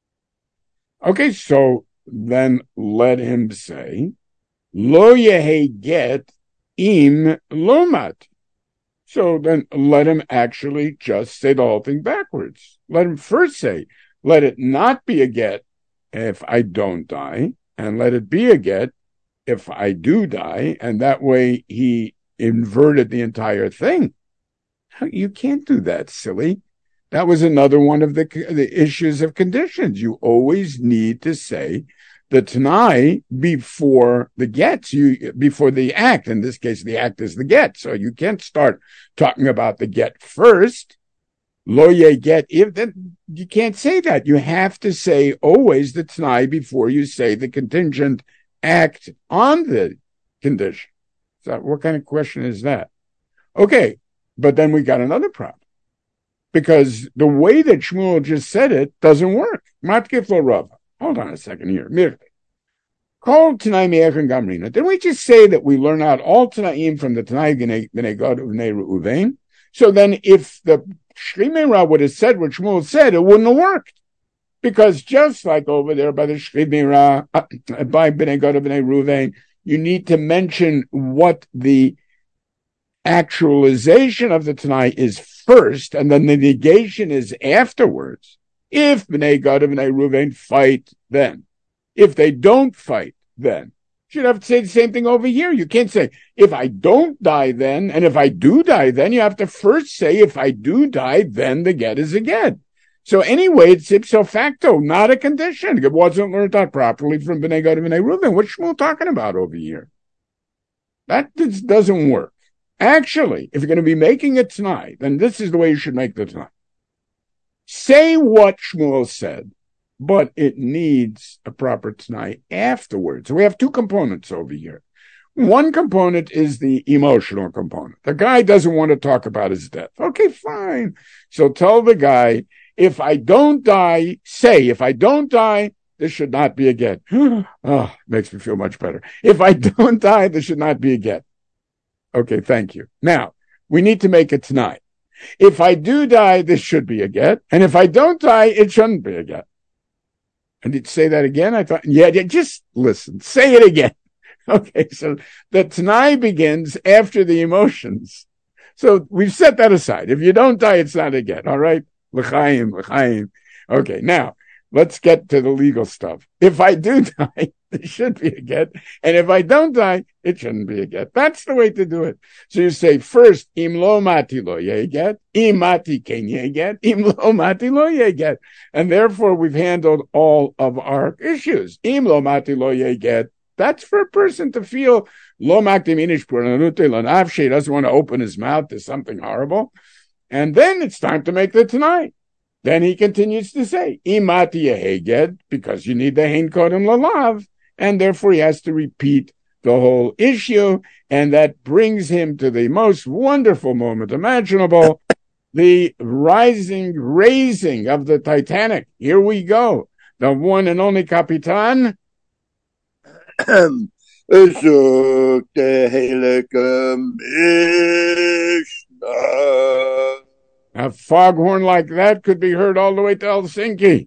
Okay, so then let him say, lo yehe get im lomat. So then let him actually just say the whole thing backwards. Let him first say, let it not be a get if I don't die, and let it be a get if I do die, and that way he inverted the entire thing. You can't do that, silly. That was another one of the, the issues of conditions. You always need to say the Tanai before the gets, you before the act. In this case, the act is the get. So you can't start talking about the get first. Lo ye get, if then you can't say that. You have to say always the Tanai before you say the contingent act on the condition. So what kind of question is that? Okay, but then we got another problem. Because the way that Shmuel just said it doesn't work. Matkif lo Rava. Hold on a second here. Mirke. Call Tanai Me'ech and Gamrina. Didn't we just say that we learn out all Tanaim from the Tanai B'nei Gad of Bnei Reuven? So then if the Shri Meira would have said what Shmuel said, it wouldn't have worked. Because just like over there by the Shchimira, by Bnei Gad, Bnei Ruvain, you need to mention what the actualization of the Tanai is first, and then the negation is afterwards. If Bnei Gad and Bnei Ruvain fight, then. If they don't fight, then. You should have to say the same thing over here. You can't say, if I don't die then, and if I do die then. You have to first say, if I do die, then the get is a get. So anyway, it's ipso facto, not a condition. It wasn't learned out properly from Bnei Gad and Bnei Ruvain. What's Shmuel talking about over here? That doesn't work. Actually, if you're going to be making a Tanai, then this is the way you should make the Tanai. Say what Shmuel said, but it needs a proper Tanai afterwards. So we have two components over here. One component is the emotional component. The guy doesn't want to talk about his death. Okay, fine. So tell the guy, if I don't die, say, if I don't die, this should not be a get. Oh, makes me feel much better. If I don't die, this should not be a get. Okay, thank you. Now, we need to make it tonight. If I do die, this should be a get. And if I don't die, it shouldn't be a get. And did you say that again? I thought, yeah, yeah, just listen. Say it again. Okay, so the Tanai begins after the emotions. So we've set that aside. If you don't die, it's not a get. All right? L'chaim, l'chaim. Okay, now, let's get to the legal stuff. If I do die, it should be a get. And if I don't die, it shouldn't be a get. That's the way to do it. So you say first, im lo mati lo ye get, im mati ken ye get, im lo mati lo ye get. And therefore, we've handled all of our issues. Im lo mati lo ye get. That's for a person to feel lo makti minish puranute lo nafshe. He doesn't want to open his mouth to something horrible. And then it's time to make the Tanai. Then he continues to say, imati yeheged, because you need the hein kodem lalav, and therefore he has to repeat the whole issue, and that brings him to the most wonderful moment imaginable, the rising, raising of the Titanic. Here we go. The one and only Capitan. A foghorn like that could be heard all the way to Helsinki.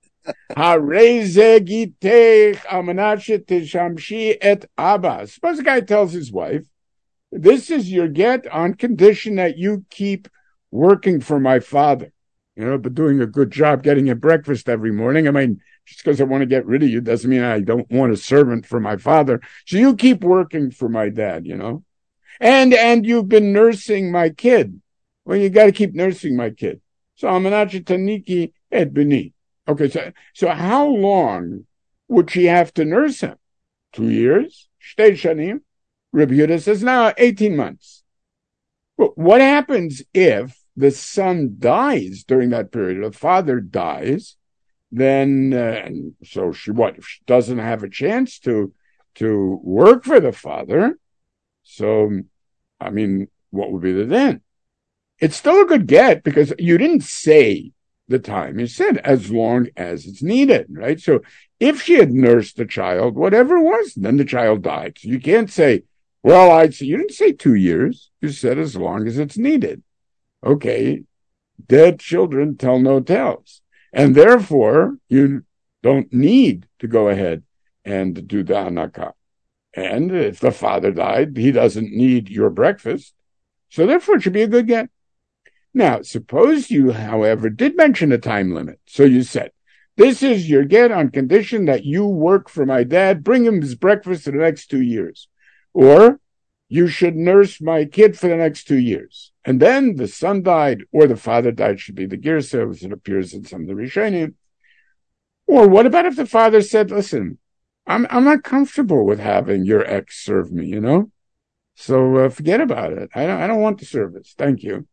Suppose a guy tells his wife, this is your get on condition that you keep working for my father. You know, but doing a good job getting a breakfast every morning. I mean, just because I want to get rid of you doesn't mean I don't want a servant for my father. So you keep working for my dad, you know. And and you've been nursing my kid. Well, you got to keep nursing my kid. So Amanachi Taniki et Bini. Okay, so so how long would she have to nurse him? Two years? Shtei shanim. Rabbi Yehuda says, no, eighteen months. Well, what happens if the son dies during that period? The father dies, then uh, so she what? If she doesn't have a chance to to work for the father, so I mean, what would be the then? It's still a good get because you didn't say the time. You said as long as it's needed, right? So if she had nursed the child, whatever it was, then the child died. So you can't say, well, I'd say, you didn't say two years. You said as long as it's needed. Okay, dead children tell no tales. And therefore, you don't need to go ahead and do the hanakah. And if the father died, he doesn't need your breakfast. So therefore, it should be a good get. Now, suppose you, however, did mention a time limit. So you said, this is your get on condition that you work for my dad, bring him his breakfast for the next two years. Or you should nurse my kid for the next two years. And then the son died, or the father died, should be the girsa, as it appears in some of the Rishonim. Or what about if the father said, listen, I'm I'm not comfortable with having your ex serve me, you know? So uh, forget about it. I don't, I don't want the service. Thank you.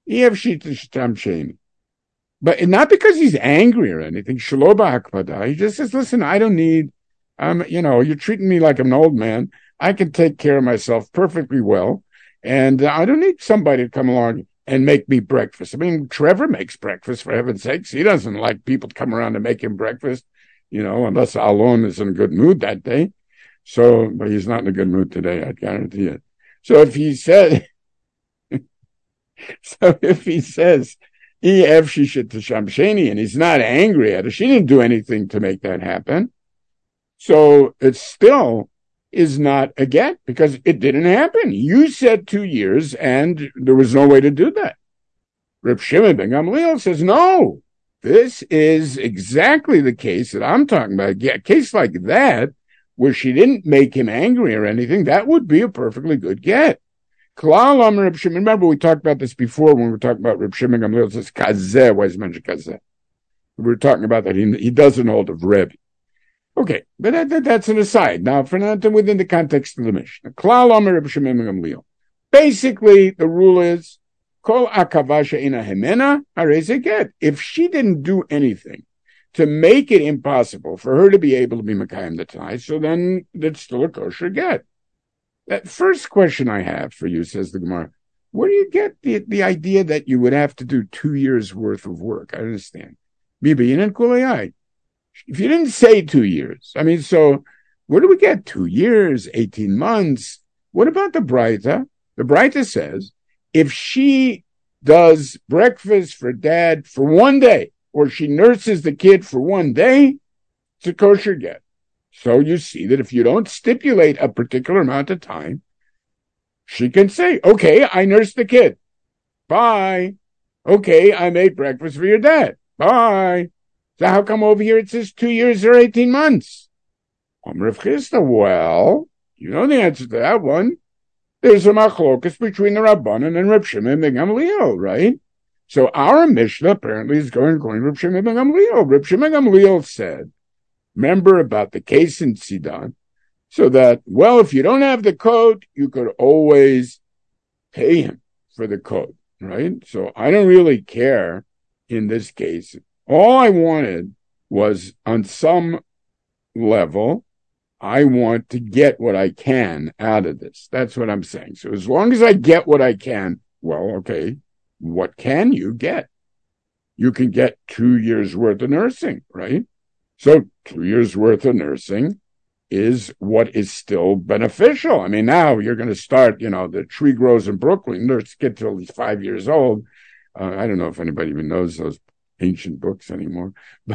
But not because he's angry or anything. He just says, listen, I don't need, um, you know, you're treating me like I'm an old man. I can take care of myself perfectly well. And I don't need somebody to come along and make me breakfast. I mean, Trevor makes breakfast, for heaven's sakes. He doesn't like people to come around and make him breakfast, you know, unless Alon is in a good mood that day. So, but he's not in a good mood today, I guarantee it. So if he said, so if he says, and he's not angry at her. She didn't do anything to make that happen. So it still is not a get because it didn't happen. You said two years and there was no way to do that. Reb Shimon ben Gamliel says, no, this is exactly the case that I'm talking about. A case like that, where she didn't make him angry or anything, that would be a perfectly good get. Klal Amar Reb Shimon. Remember, we talked about this before when we were talking about Reb Shimon ben Gamliel. It says kazeh. Why is it mentioned kazeh? We were talking about that. He, he doesn't hold of Rebbe. Okay, but that, that, that's an aside. Now, for not within the context of the Mishnah. Klal Amar Reb Shimon ben Gamliel. Basically, the rule is, Kol akavasha ina hemena hareze get. If she didn't do anything to make it impossible for her to be able to be Mekayim the Tanai, so then it's still a kosher get. That first question I have for you, says the Gemara, where do you get the, the idea that you would have to do two years worth of work? I understand. If you didn't say two years, I mean, so where do we get two years, eighteen months? What about the Braita? The Braita says, if she does breakfast for dad for one day, or she nurses the kid for one day, it's a kosher get. So you see that if you don't stipulate a particular amount of time, she can say, okay, I nursed the kid. Bye. Okay, I made breakfast for your dad. Bye. So how come over here it says two years or eighteen months? Well, you know the answer to that one. There's a machlokas between the Rabbanan and Reb Shimon ben Gamliel, right? So our Mishnah apparently is going going Reb Shimon ben Gamliel. Reb Shimon ben Gamliel said, remember about the case in Sidon, so that, well, if you don't have the coat, you could always pay him for the coat, right? So I don't really care in this case. All I wanted was, on some level, I want to get what I can out of this. That's what I'm saying. So as long as I get what I can, well, okay, what can you get? You can get two years worth of nursing, right? So two years worth of nursing is what is still beneficial. I mean, now you're going to start, you know, the tree grows in Brooklyn, nurse kid till he's five years old. Uh, I don't know if anybody even knows those ancient books anymore,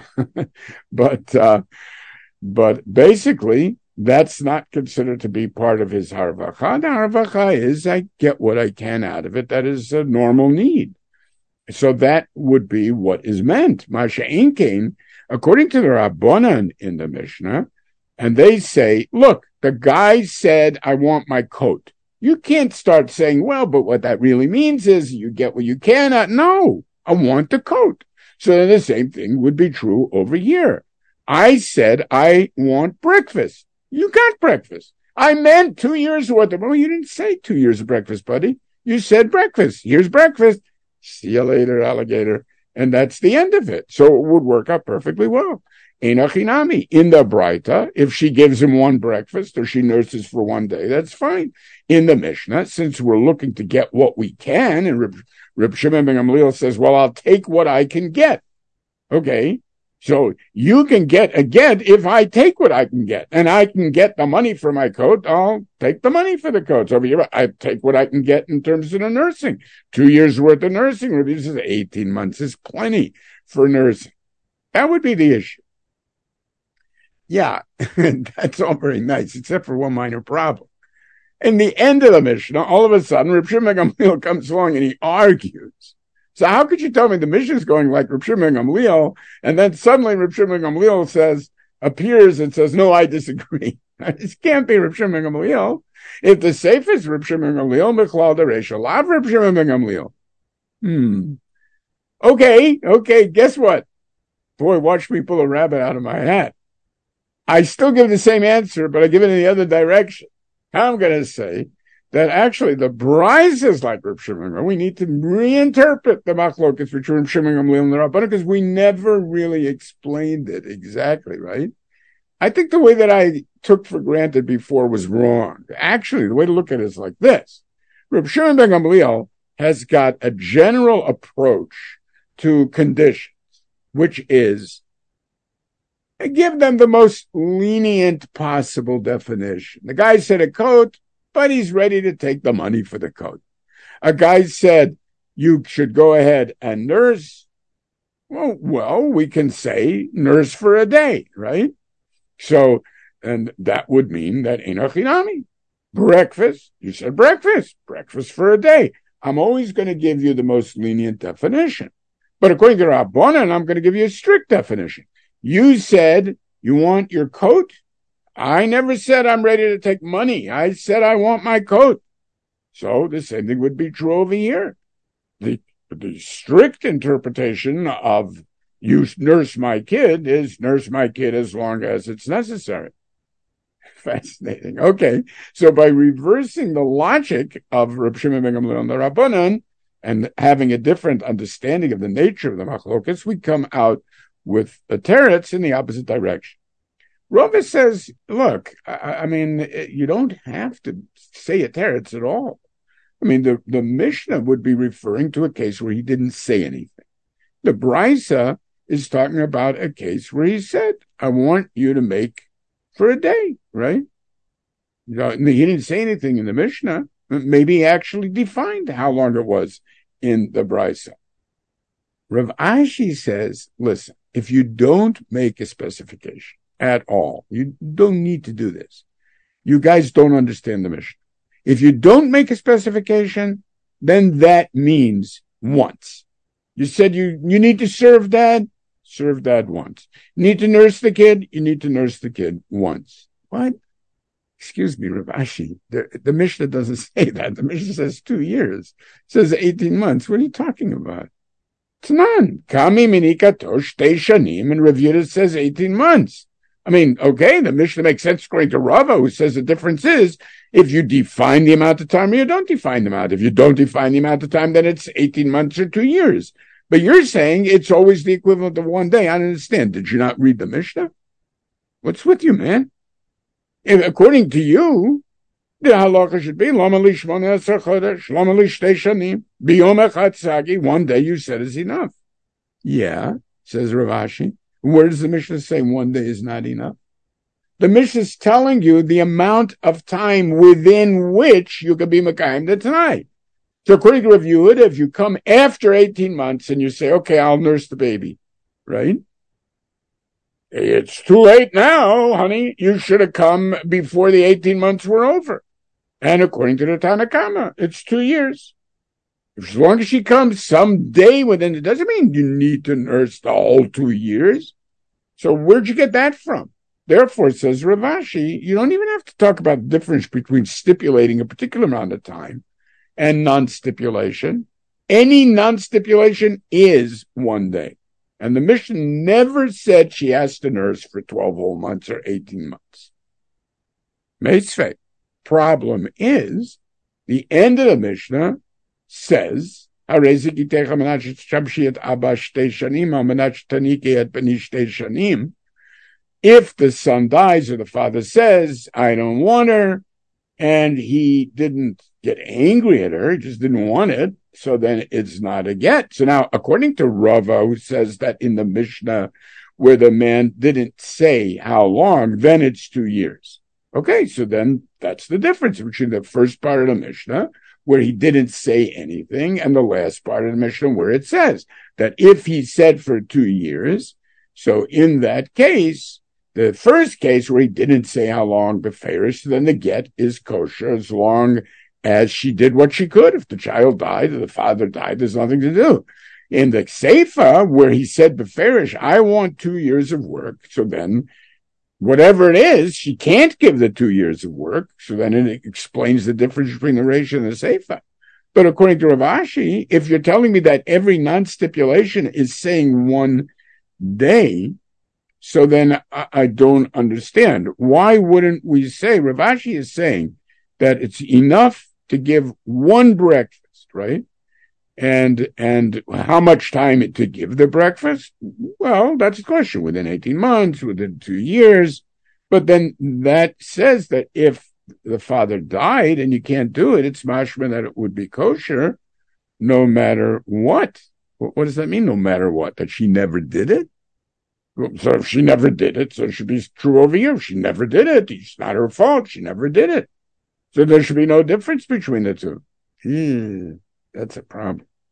but, uh, but basically that's not considered to be part of his harvacha. The harvacha is I get what I can out of it. That is a normal need. So that would be what is meant. Masha Inkein, according to the Rabbanan in the Mishnah, and they say, look, the guy said, I want my coat. You can't start saying, well, but what that really means is you get what you can. No, I want the coat. So the same thing would be true over here. I said, I want breakfast. You got breakfast. I meant two years worth of, well, you didn't say two years of breakfast, buddy. You said breakfast. Here's breakfast. See you later, alligator. And that's the end of it. So it would work out perfectly well. Enochinami. In the Braita, if she gives him one breakfast or she nurses for one day, that's fine. In the Mishnah, since we're looking to get what we can, and Reb, Reb Shimon ben Gamliel says, well, I'll take what I can get. Okay. So you can get a get if I take what I can get, and I can get the money for my coat. I'll take the money for the coats over here. I take what I can get in terms of the nursing. Two years worth of nursing. This is eighteen months is plenty for nursing. That would be the issue. Yeah, that's all very nice, except for one minor problem. In the end of the Mishnah, all of a sudden, Reb Shimon ben Gamliel comes along and he argues. So how could you tell me the Mishnah is going like Reb Shimon ben Gamliel, and then suddenly Reb Shimon ben Gamliel says, appears and says, no, I disagree. This can't be Reb Shimon ben Gamliel. If the safe is Reb Shimon ben Gamliel, Mechlal Dereisha, lav Reb Shimon ben Gamliel. Hmm. Okay, okay, guess what? Boy, watch me pull a rabbit out of my hat. I still give the same answer, but I give it in the other direction. I'm going to say that actually the Bryce is like Reb Shimon. We need to reinterpret the machlokas between Reb Shimon Gamliel and the Rabbanan because we never really explained it exactly, right? I think the way that I took for granted before was wrong. Actually, the way to look at it is like this. Reb Shimon ben Gamliel has got a general approach to conditions, which is give them the most lenient possible definition. The guy said a coat, but he's ready to take the money for the coat. A guy said, you should go ahead and nurse. Well, well, we can say nurse for a day, right? So, and that would mean that enochinami, breakfast, you said breakfast, breakfast for a day. I'm always going to give you the most lenient definition. But according to Rabbanan, I'm going to give you a strict definition. You said you want your coat. I never said I'm ready to take money. I said I want my coat. So the same thing would be true over here. The, the strict interpretation of you nurse my kid is nurse my kid as long as it's necessary. Fascinating. Okay. So by reversing the logic of Reb Shimon ben Gamliel and the Rabbanan and having a different understanding of the nature of the machlokas, we come out with a teretz in the opposite direction. Rava says, look, I, I mean, you don't have to say a teretz at all. I mean, the, the Mishnah would be referring to a case where he didn't say anything. The Brisa is talking about a case where he said, I want you to make for a day, right? You know, he didn't say anything in the Mishnah. Maybe he actually defined how long it was in the Brisa. Rav Ashi says, listen, if you don't make a specification at all, you don't need to do this. You guys don't understand the Mishnah. If you don't make a specification, then that means once. You said you, you need to serve dad, serve dad once. You need to nurse the kid, you need to nurse the kid once. What? Excuse me, Rav Ashi. The, the Mishnah doesn't say that. The Mishnah says two years. It says eighteen months. What are you talking about? It's none. Kami minika tosh te shanim, and Rav Yehuda says eighteen months. I mean, okay, the Mishnah makes sense according to Rava, who says the difference is if you define the amount of time or you don't define the amount. If you don't define the amount of time, then it's eighteen months or two years. But you're saying it's always the equivalent of one day. I don't understand. Did you not read the Mishnah? What's with you, man? If, according to you, the halacha should be Lama li shmona asar chodesh, Lama li shtei shanim, biyom echad sagi. One day you said is enough. Yeah, says Rav Ashi. Where does the Mishnah say one day is not enough? The Mishnah is telling you the amount of time within which you can be Mekayim the Tanai. So according to Rav Yehuda, if you come after eighteen months and you say, okay, I'll nurse the baby, right? It's too late now, honey. You should have come before the eighteen months were over. And according to the Tanna Kama, it's two years. As long as she comes someday within, it doesn't mean you need to nurse the whole two years. So where'd you get that from? Therefore, says Rav Ashi, you don't even have to talk about the difference between stipulating a particular amount of time and non-stipulation. Any non-stipulation is one day. And the Mishnah never said she has to nurse for twelve whole months or eighteen months. Meitzvei. Problem is, the end of the Mishnah says, if the son dies or the father says, I don't want her, and he didn't get angry at her, he just didn't want it, so then it's not a get. So now, according to Rava, who says that in the Mishnah where the man didn't say how long, then it's two years. Okay, so then that's the difference between the first part of the Mishnah, where he didn't say anything, and the last part of the Mishnah where it says that if he said for two years, so in that case, the first case where he didn't say how long beferish, then the get is kosher as long as she did what she could. If the child died or the father died, there's nothing to do. In the Seifa, where he said beferish, I want two years of work, so then whatever it is, she can't give the two years of work, so then it explains the difference between the Reish and the Seifa. But according to Rav Ashi, if you're telling me that every non-stipulation is saying one day, so then I, I don't understand. Why wouldn't we say, Rav Ashi is saying that it's enough to give one breakfast, right? And and how much time to give the breakfast? Well, that's a question. Within eighteen months, within two years. But then that says that if the father died and you can't do it, it's mashma that it would be kosher no matter what. What does that mean, no matter what? That she never did it? So if she never did it, so it should be true over here. If she never did it, it's not her fault. She never did it. So there should be no difference between the two. Hmm. That's a problem.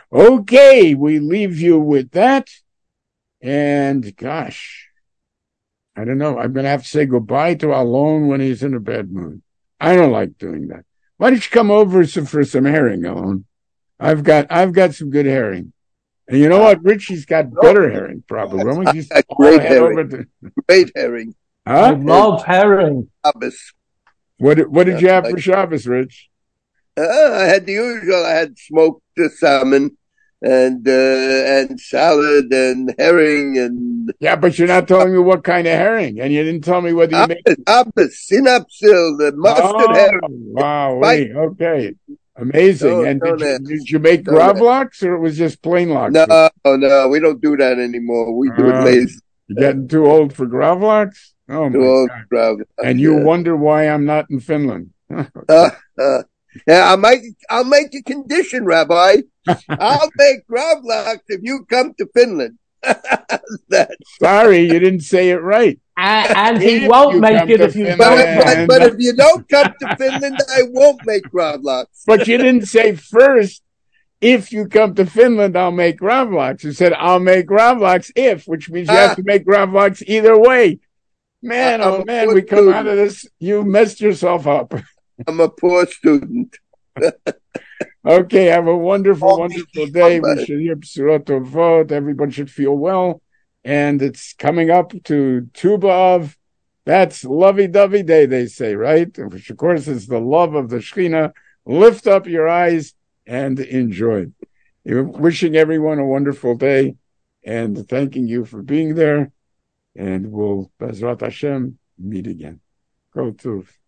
Okay, we leave you with that. And gosh, I don't know. I'm going to have to say goodbye to Alon when he's in a bad mood. I don't like doing that. Why don't you come over for some herring, Alon? I've got I've got some good herring. And you know what? Richie's got better herring, probably. Why don't you just Great head herring. over to... Great herring. I Huh? love herring. Shabbos. What what did you have Uh, for Shabbos, Rich? Uh, I had the usual. I had smoked uh, salmon and uh, and salad and herring and Yeah, but you're not telling me what kind of herring, and you didn't tell me whether you made. Abbas, Abbas, synapsil, the mustard Oh, herring. wow, Spicy. wait, okay, amazing. No, And no did you nasty. did you make No nasty. gravlax or it was just plain lox? No, no, we don't do that anymore. We do it Uh, lazy. you're getting too old for gravlax? Oh Too my old God! travel. And you Yeah. wonder why I'm not in Finland? Uh, uh, yeah, I might. I'll make a condition, Rabbi. I'll make gravlax if you come to Finland. that. Sorry, you didn't say it right. And, and he If won't you make come it to if you But, don't but, make Finland, but if you don't come to Finland, I won't make gravlax. but you didn't say first. If you come to Finland, I'll make gravlax. You said I'll make gravlax if, which means you have Ah, to make gravlax either way. Man, I- I'm oh a man, poor we come out student. of this. You messed yourself up. I'm a poor student. Okay, have a wonderful, wonderful day. We Bye. should hear B'surot Tovot. Everyone should feel well. And it's coming up to Tu B'Av. That's lovey-dovey day, they say, right? Which, of course, is the love of the Shekhinah. Lift up your eyes and enjoy. Wishing everyone a wonderful day and thanking you for being there. And we'll, Bezrat Hashem, meet again. Go to.